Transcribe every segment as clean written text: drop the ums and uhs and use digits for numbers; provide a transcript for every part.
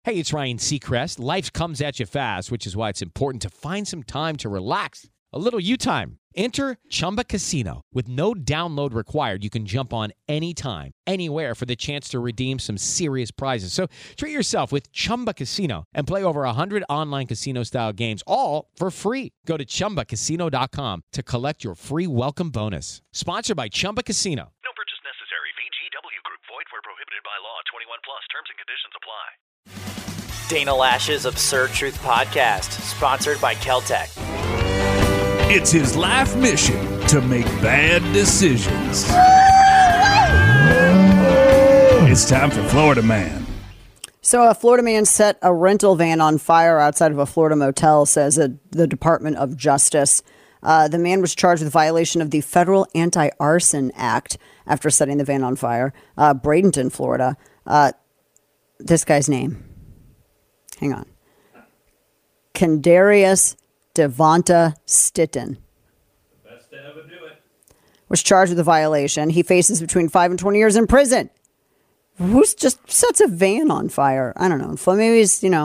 Hey, it's Ryan Seacrest. Life comes at you fast, which is why it's important to find some time to relax. A little you time. Enter Chumba Casino. With no download required, you can jump on anytime, anywhere for the chance to redeem some serious prizes. So treat yourself with Chumba Casino and play over 100 online casino-style games, all for free. Go to ChumbaCasino.com to collect your free welcome bonus. Sponsored by Chumba Casino. No purchase necessary. VGW Group. Void where prohibited by law. 21 plus. Terms and conditions apply. Dana Lash's Absurd Truth Podcast, sponsored by Keltec. It's his life mission to make bad decisions. It's time for Florida Man. So a Florida man set a rental van on fire outside of a Florida motel, says the Department of Justice. The man was charged with violation of the Federal Anti-Arson Act after setting the van on fire. Bradenton, Florida. This guy's name. Hang on. Kendarius Devonta Stitton. The best to ever do it. Was charged with a violation. He faces between 5 and 20 years in prison. Who's just sets a van on fire? I don't know. Maybe he's, I'm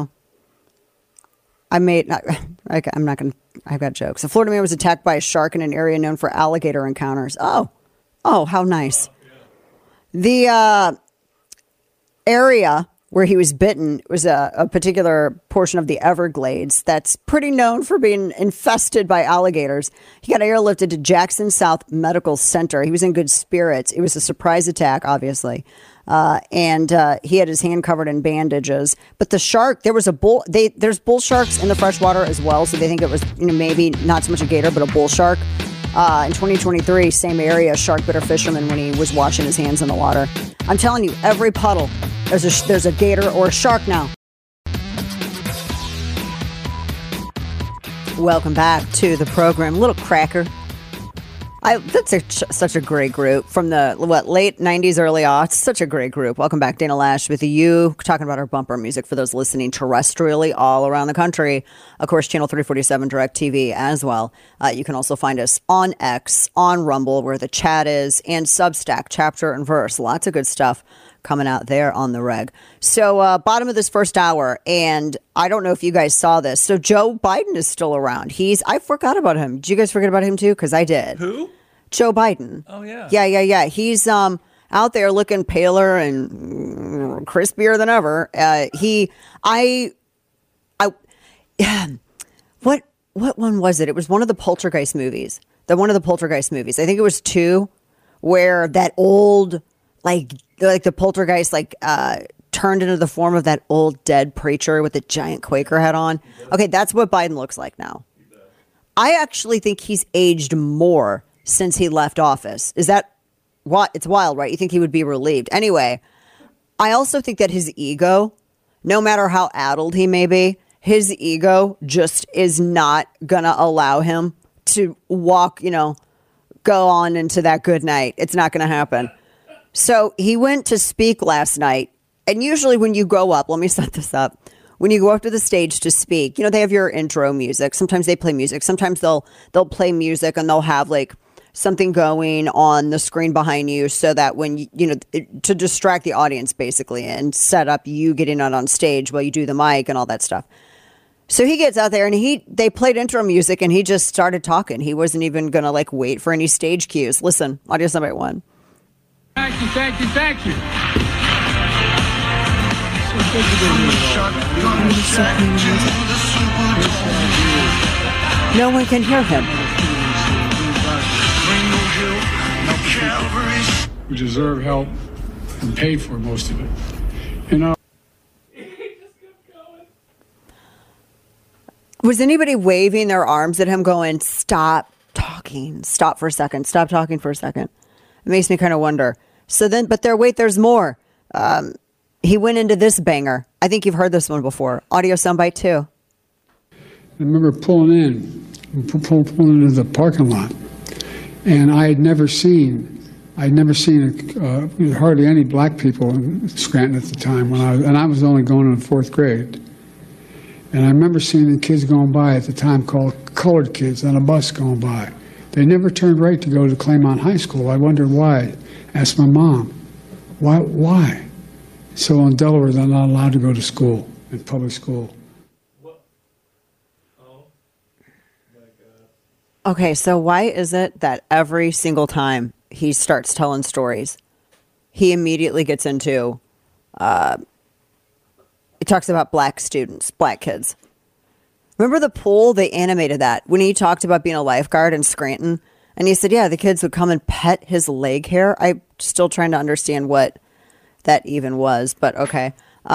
not going to, I've got jokes. A Florida man was attacked by a shark in an area known for alligator encounters. Oh, how nice. The area where he was bitten was a particular portion of the Everglades that's pretty known for being infested by alligators. He got airlifted to Jackson South Medical Center. He was in good spirits. It was a surprise attack, obviously. And he had his hand covered in bandages. But the shark, there was a bull. There's bull sharks in the freshwater as well. So they think it was, maybe not so much a gator, but a bull shark. In 2023, same area, shark bit a fisherman when he was washing his hands in the water. I'm telling you, every puddle, there's a gator or a shark now. Welcome back to the program. Little Cracker. That's such a great group from the late 90s, early aughts. Such a great group. Welcome back, Dana Lash, with you, talking about our bumper music for those listening terrestrially all around the country. Of course, Channel 347 DirecTV as well. You can also find us on X, on Rumble, where the chat is, and Substack, Chapter and Verse. Lots of good stuff coming out there on the reg. So bottom of this first hour, and I don't know if you guys saw this. So Joe Biden is still around. I forgot about him. Did you guys forget about him too? Because I did. Who? Joe Biden. Oh, yeah. Yeah. He's out there looking paler and crispier than ever. What one was it? It was one of the Poltergeist movies. I think it was 2, where that old, like the Poltergeist, turned into the form of that old dead preacher with the giant Quaker hat on. Okay, that's what Biden looks like now. I actually think he's aged more since he left office. Is that what? It's wild, right? You think he would be relieved. Anyway, I also think that his ego, no matter how addled he may be, his ego just is not going to allow him to walk, go on into that good night. It's not going to happen. So he went to speak last night. And usually when you go up, let me set this up. When you go up to the stage to speak, they have your intro music. Sometimes they play music. Sometimes they'll play music and they'll have something going on the screen behind you so that when to distract the audience basically and set up you getting out on stage while you do the mic and all that stuff. So he gets out there and they played intro music and he just started talking. He wasn't even going to wait for any stage cues. Listen, audio number 1. Thank you. No one can hear him. We deserve help and paid for most of it. Was anybody waving their arms at him going, stop talking, stop for a second, stop talking for a second? It makes me kind of wonder. So then, but there's more. He went into this banger. I think you've heard this one before. Audio soundbite 2. I remember pulling into the parking lot, and I had never seen hardly any black people in Scranton at the time I was only going in the 4th grade. And I remember seeing the kids going by at the time called colored kids on a bus going by. They never turned right to go to Claymont High School. I wondered why. Asked my mom, why? So in Delaware, they're not allowed to go to school. in public school. Okay, so why is it that every single time he starts telling stories, he immediately gets into, he talks about black students, black kids. Remember the pool? They animated that when he talked about being a lifeguard in Scranton. And he said, yeah, the kids would come and pet his leg hair. I'm still trying to understand what that even was, but okay.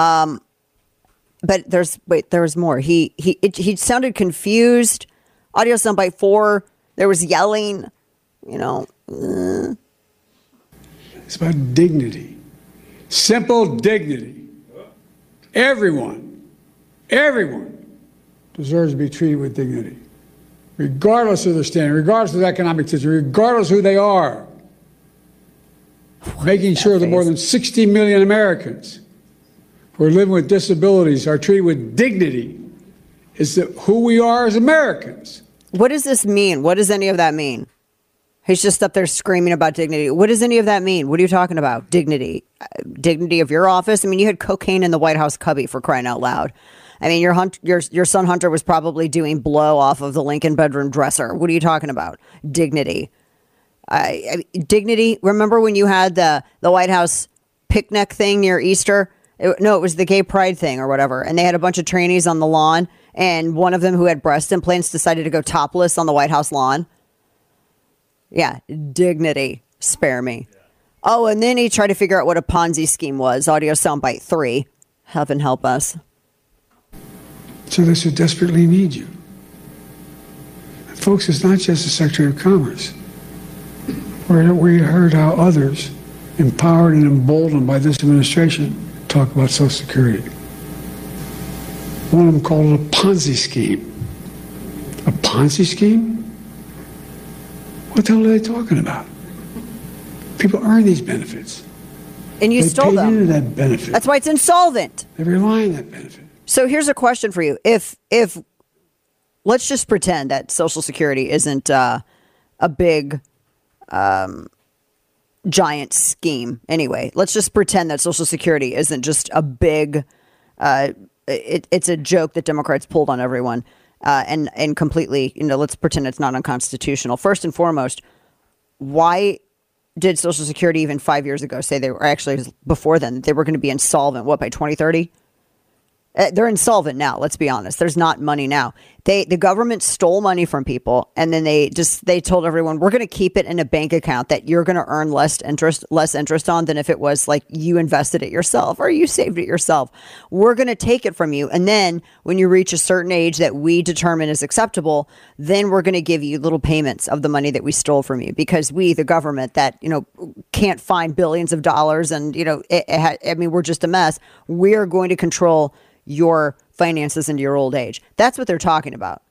But there was more. He sounded confused. Audio soundbite 4. There was yelling, It's about dignity. Simple dignity. Everyone deserves to be treated with dignity, regardless of their standing, regardless of their economic situation, regardless of who they are. Making sure that more than 60 million Americans who are living with disabilities are treated with dignity is who we are as Americans. What does this mean? What does any of that mean? He's just up there screaming about dignity. What does any of that mean? What are you talking about? Dignity. Dignity of your office? I mean, you had cocaine in the White House cubby, for crying out loud. I mean, your son Hunter was probably doing blow off of the Lincoln bedroom dresser. What are you talking about? Dignity. Dignity. Remember when you had the White House picnic thing near Easter? It was the gay pride thing or whatever. And they had a bunch of trainees on the lawn. And one of them who had breast implants decided to go topless on the White House lawn. Yeah. Dignity. Spare me. Oh, and then he tried to figure out what a Ponzi scheme was. Audio soundbite 3. Heaven help us. So those who desperately need you. And folks, it's not just the Secretary of Commerce. We heard how others, empowered and emboldened by this administration, talk about Social Security. One of them called it a Ponzi scheme. A Ponzi scheme? What the hell are they talking about? People earn these benefits. And you stole them. They paid into that benefit. That's why it's insolvent. They rely on that benefit. So here's a question for you. If let's just pretend that Social Security isn't a big giant scheme. Anyway, let's just pretend that Social Security isn't just a big it's a joke that Democrats pulled on everyone and completely, let's pretend it's not unconstitutional. First and foremost, why did Social Security even 5 years ago say they were actually before then they were going to be insolvent? What, by 2030? They're insolvent now. Let's be honest. There's not money now. The government stole money from people, and then they told everyone, we're going to keep it in a bank account that you're going to earn less interest on than if it was like you invested it yourself or you saved it yourself. We're going to take it from you, and then when you reach a certain age that we determine is acceptable, then we're going to give you little payments of the money that we stole from you, because we, the government, that can't find billions of dollars, and we're just a mess. We're going to control your finances into your old age. That's what they're talking about.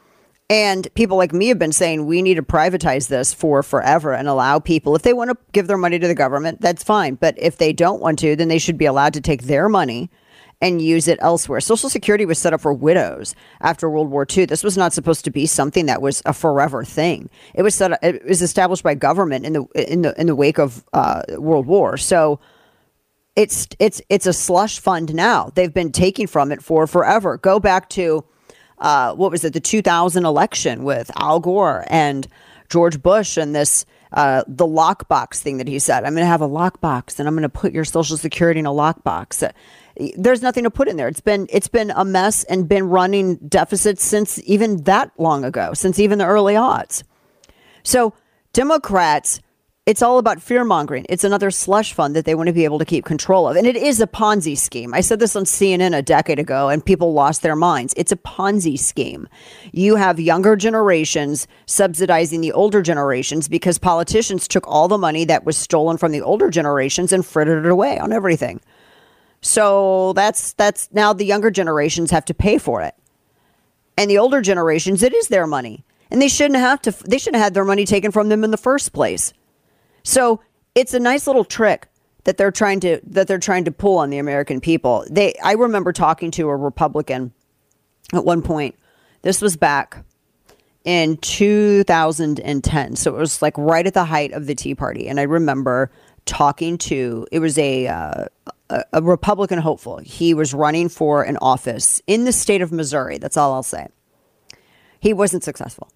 And people like me have been saying we need to privatize this for forever and allow people, if they want to give their money to the government, that's fine. But if they don't want to, then they should be allowed to take their money and use it elsewhere. Social Security was set up for widows after World War II. This was not supposed to be something that was a forever thing. It was established by government in the wake of World War. So it's a slush fund now. They've been taking from it for forever. Go back to the 2000 election with Al Gore and George Bush and this the lockbox thing that he said. I'm going to have a lockbox and I'm going to put your Social Security in a lockbox. There's nothing to put in there. It's been a mess and been running deficits since even that long ago, since even the early aughts. So Democrats, it's all about fear mongering. It's another slush fund that they want to be able to keep control of. And it is a Ponzi scheme. I said this on CNN a decade ago and people lost their minds. It's a Ponzi scheme. You have younger generations subsidizing the older generations because politicians took all the money that was stolen from the older generations and frittered it away on everything. So that's now the younger generations have to pay for it. And the older generations, it is their money. And they shouldn't have had their money taken from them in the first place. So it's a nice little trick that they're trying to pull on the American people. I remember talking to a Republican at one point. This was back in 2010. So it was like right at the height of the Tea Party. And I remember talking to, it was a a Republican hopeful. He was running for an office in the state of Missouri. That's all I'll say. He wasn't successful.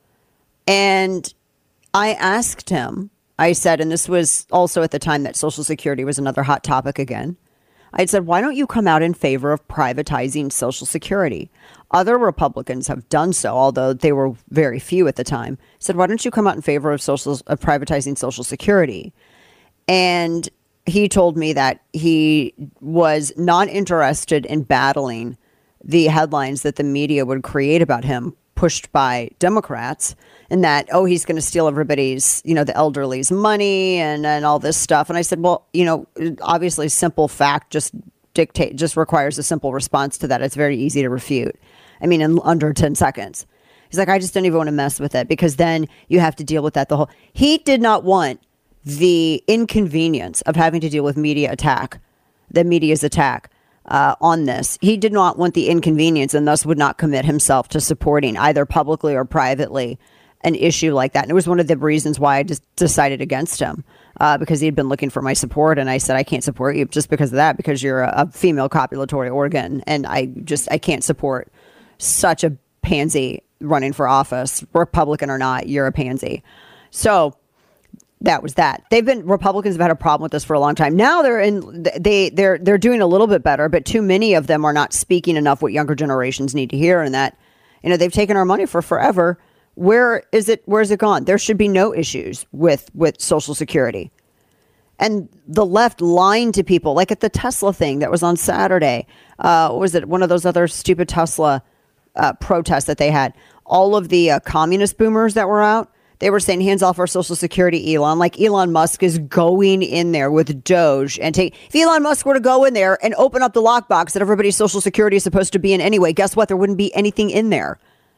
And I asked him, I said, and this was also at the time that Social Security was another hot topic again. I said, why don't you come out in favor of privatizing Social Security? Other Republicans have done so, although they were very few at the time. I said, why don't you come out in favor of privatizing Social Security? And he told me that he was not interested in battling the headlines that the media would create about him, pushed by Democrats, and that, oh, he's going to steal everybody's, the elderly's money and all this stuff. And I said, well, obviously simple fact just requires a simple response to that. It's very easy to refute. I mean, in under 10 seconds. He's like, I just don't even want to mess with it because then you have to deal with that he did not want the inconvenience of having to deal with the media's attack on this. He did not want the inconvenience and thus would not commit himself to supporting either publicly or privately an issue like that. And it was one of the reasons why I just decided against him because he had been looking for my support. And I said, I can't support you just because of that, because you're a female copulatory organ. And I can't support such a pansy running for office, Republican or not, you're a pansy. So that was that. Republicans have had a problem with this for a long time. Now they're doing a little bit better, but too many of them are not speaking enough what younger generations need to hear. And that, they've taken our money for forever. Where is it gone? There should be no issues with Social Security. And the left lying to people, like at the Tesla thing that was on Saturday. What was it? One of those other stupid Tesla protests that they had. All of the communist boomers that were out, they were saying, hands off our Social Security, Elon. Like Elon Musk is going in there with Doge and if Elon Musk were to go in there and open up the lockbox that everybody's Social Security is supposed to be in anyway, guess what? There wouldn't be anything in there.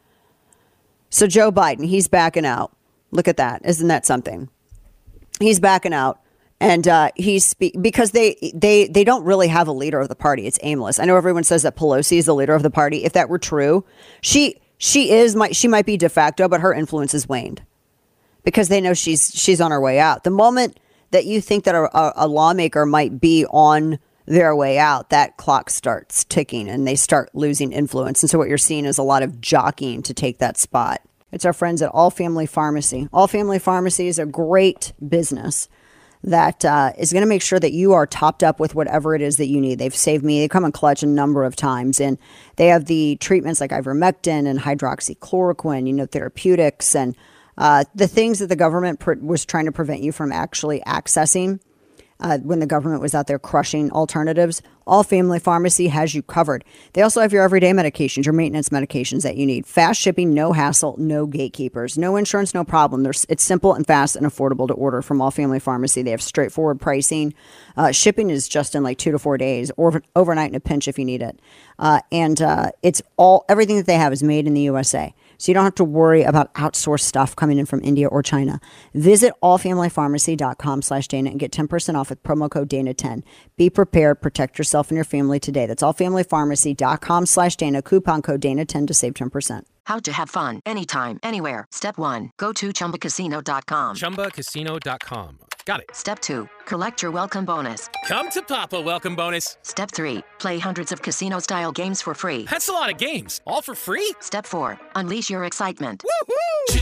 So Joe Biden, he's backing out. Look at that. Isn't that something? He's backing out. And because they don't really have a leader of the party. It's aimless. I know everyone says that Pelosi is the leader of the party. If that were true, she might be de facto, but her influence has waned because they know she's on her way out. The moment that you think that a lawmaker might be on their way out, that clock starts ticking and they start losing influence. And so what you're seeing is a lot of jockeying to take that spot. It's our friends at All Family Pharmacy. All Family Pharmacy is a great business that is going to make sure that you are topped up with whatever it is that you need. They've saved me. They come in clutch a number of times. And they have the treatments like ivermectin and hydroxychloroquine, therapeutics, and the things that the government was trying to prevent you from actually accessing when the government was out there crushing alternatives. All Family Pharmacy has you covered. They also have your everyday medications, your maintenance medications that you need. Fast shipping, no hassle, no gatekeepers, no insurance, no problem. It's simple and fast and affordable to order from All Family Pharmacy. They have straightforward pricing. Shipping is just in like 2 to 4 days, or overnight in a pinch if you need it. And it's everything that they have is made in the USA. So you don't have to worry about outsourced stuff coming in from India or China. Visit allfamilypharmacy.com/Dana and get 10% off with promo code Dana10. Be prepared. Protect yourself and your family today. That's allfamilypharmacy.com/Dana. Coupon code Dana10 to save 10%. How to have fun anytime, anywhere. Step 1. Go to ChumbaCasino.com. ChumbaCasino.com. Got it. Step 2. Collect your welcome bonus. Come to Papa welcome bonus. Step 3. Play hundreds of casino-style games for free. That's a lot of games. All for free? Step 4. Unleash your excitement. Woohoo!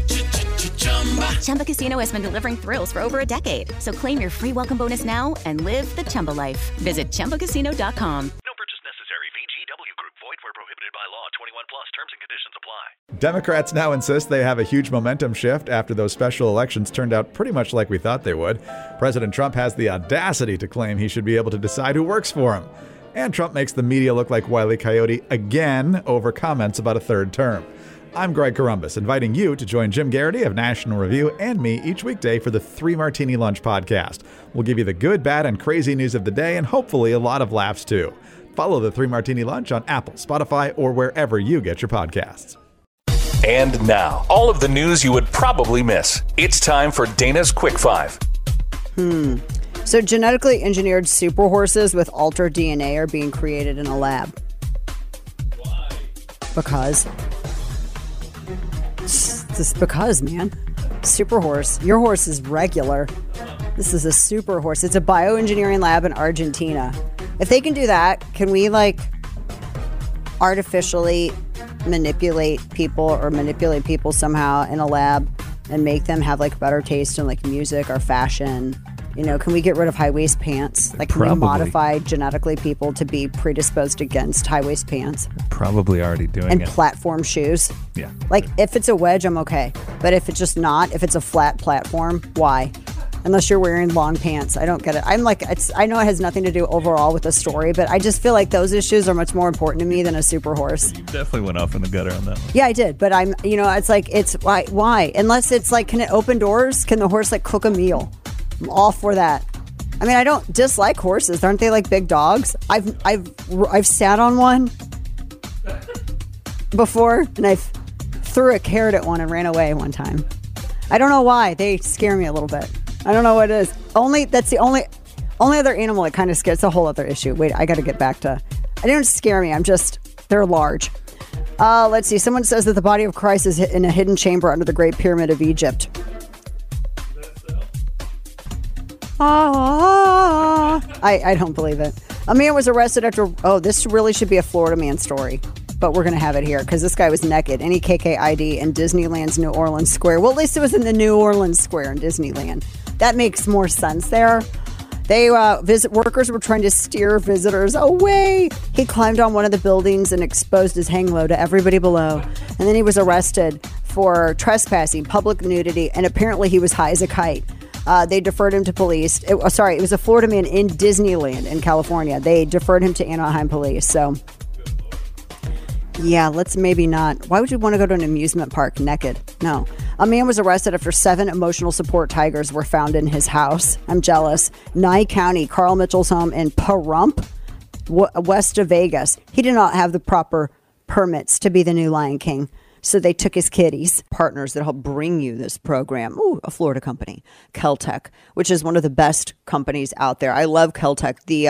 Chumba Casino has been delivering thrills for over a decade. So claim your free welcome bonus now and live the Chumba life. Visit ChumbaCasino.com. No purchase necessary. VGW Group. Void where prohibited by law. 21 plus. Terms and conditions apply. Democrats now insist they have a huge momentum shift after those special elections turned out pretty much like we thought they would. President Trump has the audacity to claim he should be able to decide who works for him. And Trump makes the media look like Wile E. Coyote again over comments about a third term. I'm Greg Corombos, inviting you to join Jim Garrity of National Review and me each weekday for the 3 Martini Lunch podcast. We'll give you the good, bad, and crazy news of the day, and hopefully a lot of laughs too. Follow the 3 Martini Lunch on Apple, Spotify, or wherever you get your podcasts. And now, all of the news you would probably miss. It's time for Dana's Quick 5. So genetically engineered super horses with altered DNA are being created in a lab. Why? Because. Just because, man. Super horse. Your horse is regular. This is a super horse. It's a bioengineering lab in Argentina If they can do that, can we like artificially manipulate people somehow in a lab and make them have like better taste in like music or fashion? You know, can we get rid of high-waist pants? Like, can we modify genetically people to be predisposed against high-waist pants? Probably already doing it. And platform shoes? Yeah. Like, if it's a wedge, I'm okay. But if it's just not, if it's a flat platform, why? Unless you're wearing long pants. I don't get it. I'm like, I know it has nothing to do overall with the story, but I just feel like those issues are much more important to me than a super horse. You definitely went off in the gutter on that one. Yeah, I did. But I'm, you know, it's like, it's why? Unless it's like, can it open doors? Can the horse like cook a meal? I'm all for that. I mean, I don't dislike horses. Aren't they like big dogs? I've sat on one before, and I threw a carrot at one and ran away one time. I don't know why. They scare me a little bit. I don't know what it is. That's the only other animal that kind of scares. It's a whole other issue. Wait, I got to get back to. They don't scare me. They're large. Let's see. Someone says that the body of Christ is in a hidden chamber under the Great Pyramid of Egypt. I don't believe it. A man was arrested after... Oh, this really should be a Florida man story. But we're going to have it here because this guy was naked. NEKK ID in Disneyland's New Orleans Square. Well, at least it was in the New Orleans Square in Disneyland. That makes more sense there. Workers were trying to steer visitors away. He climbed on one of the buildings and exposed his hang low to everybody below. And then he was arrested for trespassing, public nudity, and apparently he was high as a kite. They deferred him to police. It was a Florida man in Disneyland in California. They deferred him to Anaheim police. So, yeah, let's maybe not. Why would you want to go to an amusement park naked? No. A man was arrested after 7 emotional support tigers were found in his house. I'm jealous. Nye County, Carl Mitchell's home in Pahrump, west of Vegas. He did not have the proper permits to be the new Lion King. So they took his kitties, partners that help bring you this program. Ooh, a Florida company, Keltec, which is one of the best companies out there. I love Keltec. The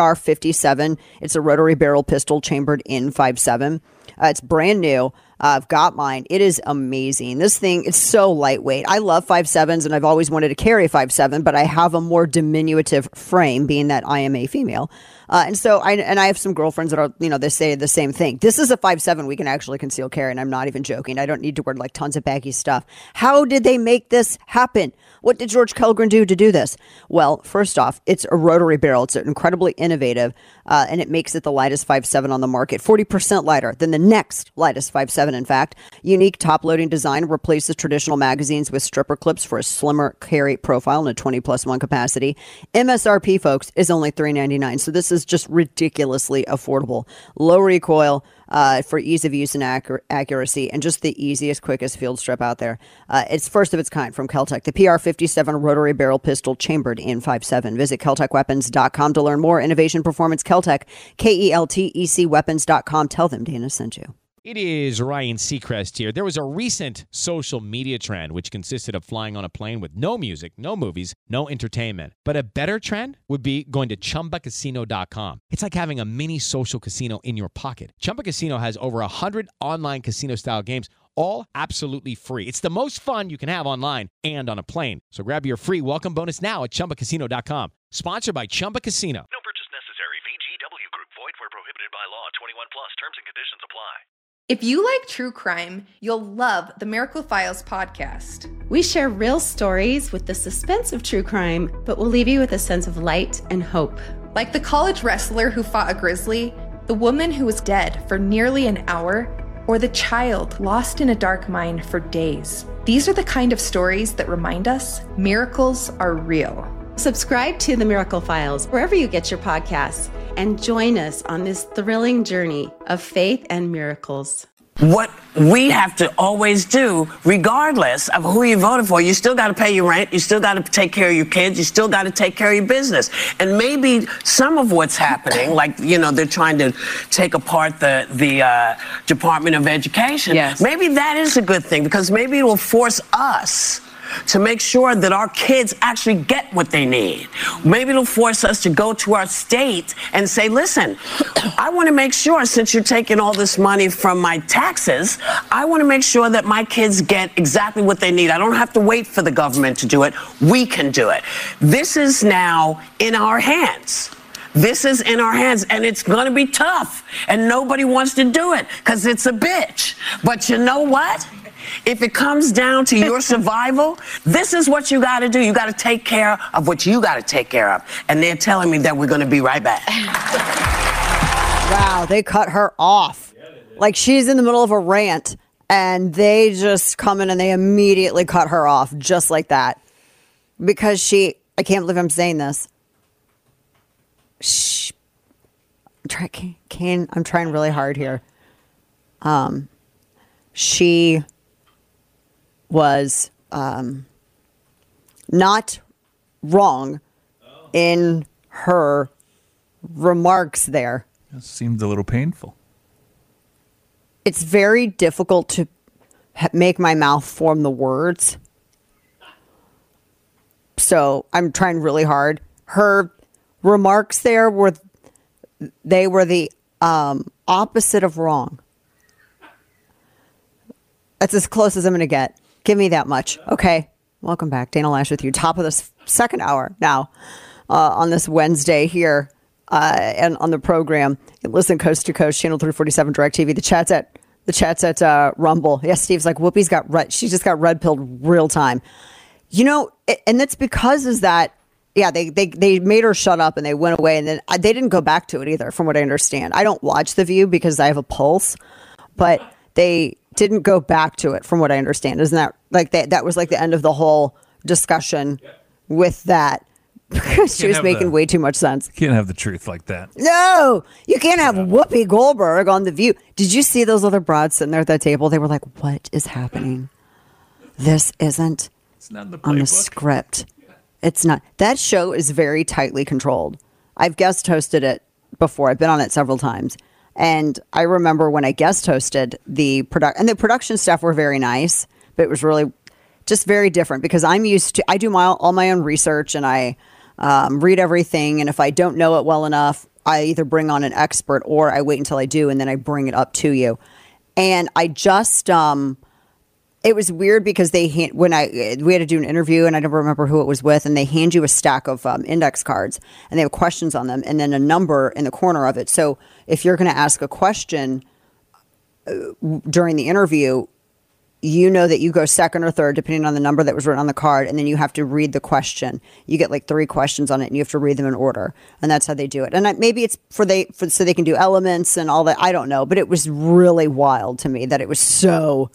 PR57, it's a rotary barrel pistol chambered in 5.7. It's brand new. I've got mine. It is amazing. This thing, it's so lightweight. I love 5.7s, and I've always wanted to carry a 5.7, but I have a more diminutive frame, being that I am a female. And so I have some girlfriends that are, they say the same thing. This is a 5.7 we can actually conceal carry, and I'm not even joking. I don't need to wear like tons of baggy stuff. How did they make this happen? What did George Kellgren do to do this? Well, first off, it's a rotary barrel. It's incredibly innovative, and it makes it the lightest 5.7 on the market, 40% lighter than the next lightest 5.7, in fact. Unique top-loading design replaces traditional magazines with stripper clips for a slimmer carry profile and a 20+1 capacity. MSRP, folks, is only $399, so this is just ridiculously affordable. Low recoil, for ease of use and accuracy, and just the easiest, quickest field strip out there. It's first of its kind from Keltec, the PR57 rotary barrel pistol chambered in 5.7. Visit KeltecWeapons.com to learn more. Innovation Performance Keltec, KELTEC Weapons.com. Tell them Dana sent you. It is Ryan Seacrest here. There was a recent social media trend which consisted of flying on a plane with no music, no movies, no entertainment. But a better trend would be going to ChumbaCasino.com. It's like having a mini social casino in your pocket. Chumba Casino has over 100 online casino-style games, all absolutely free. It's the most fun you can have online and on a plane. So grab your free welcome bonus now at ChumbaCasino.com. Sponsored by Chumba Casino. No purchase necessary. VGW Group. Void where prohibited by law. 21+. Terms and conditions apply. If you like true crime, you'll love the Miracle Files podcast. We share real stories with the suspense of true crime, but we'll leave you with a sense of light and hope. Like the college wrestler who fought a grizzly, the woman who was dead for nearly an hour, or the child lost in a dark mine for days. These are the kind of stories that remind us miracles are real. Subscribe to The Miracle Files wherever you get your podcasts and join us on this thrilling journey of faith and miracles. What we have to always do, regardless of who you voted for, you still got to pay your rent, you still got to take care of your kids, you still got to take care of your business. And maybe some of what's happening, like, they're trying to take apart the Department of Education. Yes. Maybe that is a good thing, because maybe it will force us to make sure that our kids actually get what they need. Maybe it'll force us to go to our state and say, listen, I want to make sure, since you're taking all this money from my taxes, I want to make sure that my kids get exactly what they need. I don't have to wait for the government to do it. We can do it. This is now in our hands. This is in our hands, and it's going to be tough, and nobody wants to do it because it's a bitch. But you know what? If it comes down to your survival, this is what you got to do. You got to take care of what you got to take care of. And they're telling me that we're going to be right back. Wow, they cut her off. Like she's in the middle of a rant, and they just come in and they immediately cut her off just like that. Because I can't believe I'm saying this. I'm trying really hard here. She was not wrong in her remarks there. It seemed a little painful. It's very difficult to make my mouth form the words. So I'm trying really hard. Her remarks there were the opposite of wrong. That's as close as I'm going to get. Give me that much. Okay. Welcome back. Dana Lash with you. Top of this second hour now on this Wednesday here and on the program. Listen coast to coast, channel 347 DirecTV. The chat's at Rumble. Yes, Steve's like, Whoopi's got red. She just got red pilled real time. You know, and that's because is that, yeah, they made her shut up and they went away, and then they didn't go back to it either, from what I understand. I don't watch The View because I have a pulse, but they didn't go back to it, from what I understand. Isn't that like that was like the end of the whole discussion with that? Because she was making way too much sense. You can't have the truth like that. No, you can't have Whoopi Goldberg on The View. Did you see those other broads sitting there at that table? They were like, what is happening? This isn't on the script. It's not. That show is very tightly controlled. I've guest hosted it before. I've been on it several times. And I remember when I guest hosted the production staff were very nice, but it was really just very different because I do all my own research and I read everything. And if I don't know it well enough, I either bring on an expert or I wait until I do and then I bring it up to you. And I just, it was weird because we had to do an interview and I don't remember who it was with, and they hand you a stack of index cards and they have questions on them and then a number in the corner of it. So if you're going to ask a question during the interview, you know that you go second or third depending on the number that was written on the card, and then you have to read the question. You get like 3 questions on it and you have to read them in order, and that's how they do it. And maybe it's so they can do elements and all that. I don't know, but it was really wild to me that it was so...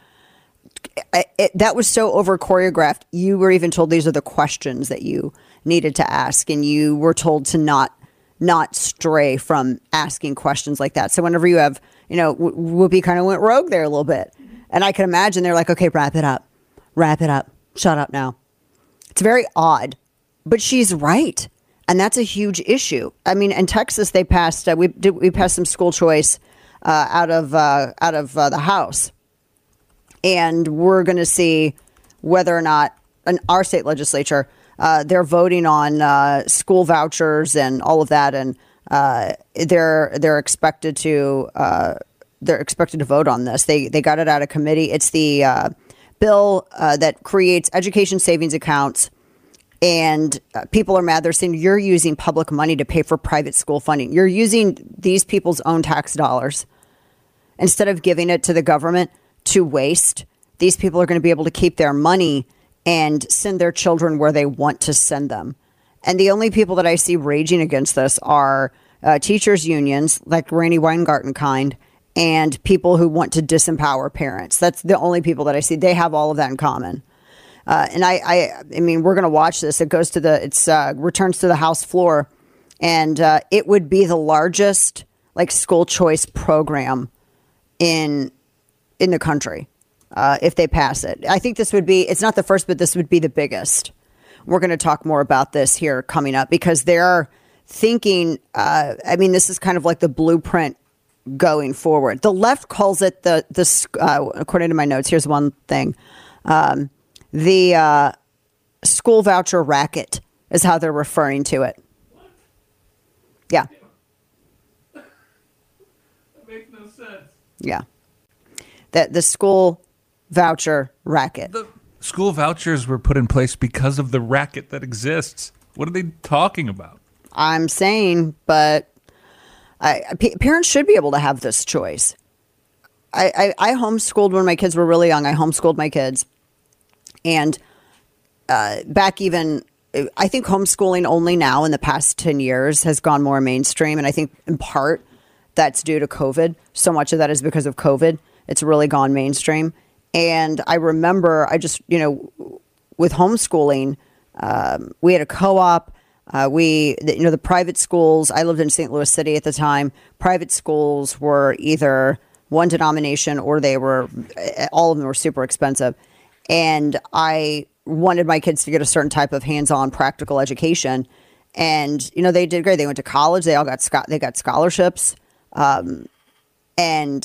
that was so over choreographed. You were even told these are the questions that you needed to ask, and you were told to not stray from asking questions like that. So whenever you have, Whoopi kind of went rogue there a little bit, and I can imagine they're like, okay, wrap it up, shut up now. It's very odd, but she's right, and that's a huge issue. I mean, in Texas, they passed we passed some school choice out of the House. And we're going to see whether or not in our state legislature, they're voting on school vouchers and all of that, and they're expected to vote on this. They got it out of committee. It's the bill that creates education savings accounts, and people are mad. They're saying you're using public money to pay for private school funding. You're using these people's own tax dollars instead of giving it to the government to waste. These people are going to be able to keep their money and send their children where they want to send them. And the only people that I see raging against this are teachers' unions, like Randy Weingarten kind, and people who want to disempower parents. That's the only people that I see. They have all of that in common. And I mean, we're going to watch this. It returns to the House floor, and it would be the largest school choice program in the country if they pass it. I think it's not the first, but this would be the biggest. We're going to talk more about this here coming up because they're thinking, this is kind of like the blueprint going forward. The left calls it according to my notes, here's one thing. The school voucher racket is how they're referring to it. Yeah. That makes no sense. Yeah. That the school voucher racket. The school vouchers were put in place because of the racket that exists. What are they talking about? I'm saying, but parents should be able to have this choice. I homeschooled when my kids were really young. I homeschooled my kids. And back even, I think homeschooling only now in the past 10 years has gone more mainstream. And I think in part that's due to COVID. So much of that is because of COVID. It's really gone mainstream. And I remember with homeschooling, we had a co-op. The private schools, I lived in St. Louis City at the time. Private schools were either one denomination or all of them were super expensive. And I wanted my kids to get a certain type of hands-on practical education. And, they did great. They went to college. They all got scholarships. And when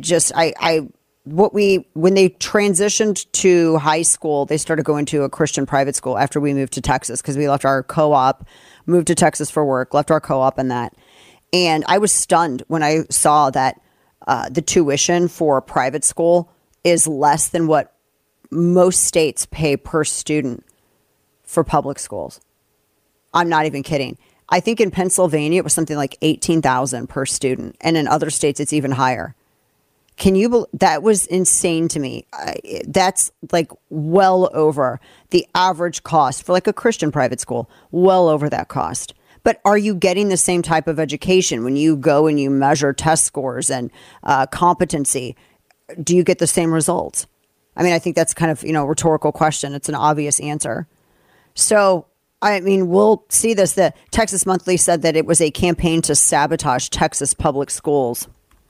they transitioned to high school, they started going to a Christian private school after we moved to Texas, because we left our co-op, moved to Texas for work, left our co-op and that. And I was stunned when I saw that the tuition for private school is less than what most states pay per student for public schools. I'm not even kidding. I think in Pennsylvania, it was something like $18,000 per student. And in other states, it's even higher. That was insane to me. That's like well over the average cost for like a Christian private school, well over that cost. But are you getting the same type of education when you go and you measure test scores and competency? Do you get the same results? I mean, I think that's kind of, a rhetorical question. It's an obvious answer. So, I mean, we'll see this. The Texas Monthly said that it was a campaign to sabotage Texas public schools.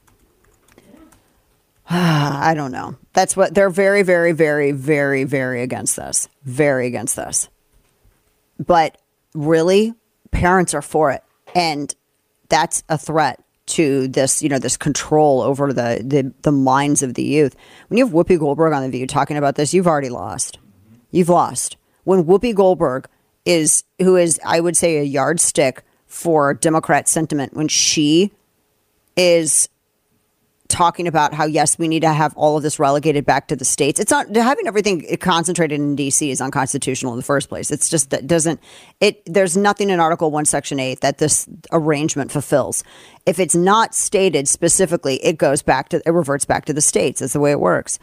I don't know. That's what they're very, very, very, very, very against this. Very against this. But really, parents are for it. And that's a threat to this, this control over the minds of the youth. When you have Whoopi Goldberg on The View talking about this, you've already lost. You've lost. When Whoopi Goldberg who is, I would say, a yardstick for Democrat sentiment, when she is talking about how, yes, we need to have all of this relegated back to the states. It's not having everything concentrated in DC is unconstitutional in the first place. It's just that there's nothing in Article 1, Section 8 that this arrangement fulfills. If it's not stated specifically, it reverts back to the states. That's the way it works.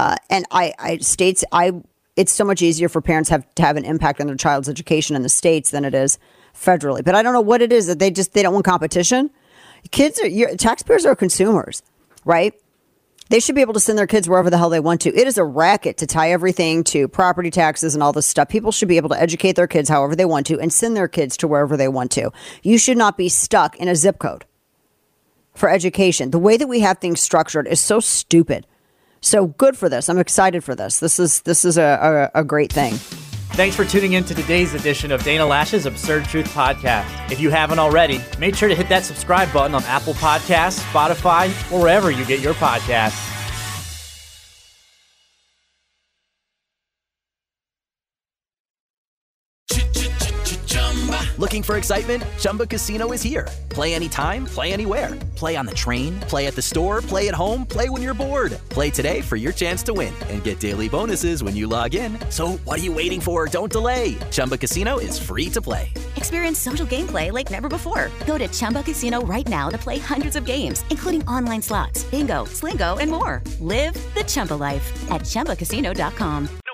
It's so much easier for parents to have an impact on their child's education in the states than it is federally. But I don't know what it is that they don't want competition. Taxpayers are consumers. Right? They should be able to send their kids wherever the hell they want to. It is a racket to tie everything to property taxes and all this stuff. People should be able to educate their kids however they want to and send their kids to wherever they want to. You should not be stuck in a zip code for education. The way that we have things structured is so stupid. So good for this. I'm excited for this. This is a great thing. Thanks for tuning in to today's edition of Dana Lash's Absurd Truth Podcast. If you haven't already, make sure to hit that subscribe button on Apple Podcasts, Spotify, or wherever you get your podcasts. Looking for excitement? Chumba Casino is here. Play anytime, play anywhere. Play on the train, play at the store, play at home, play when you're bored. Play today for your chance to win and get daily bonuses when you log in. So what are you waiting for? Don't delay. Chumba Casino is free to play. Experience social gameplay like never before. Go to Chumba Casino right now to play hundreds of games, including online slots, bingo, Slingo, and more. Live the Chumba life at ChumbaCasino.com.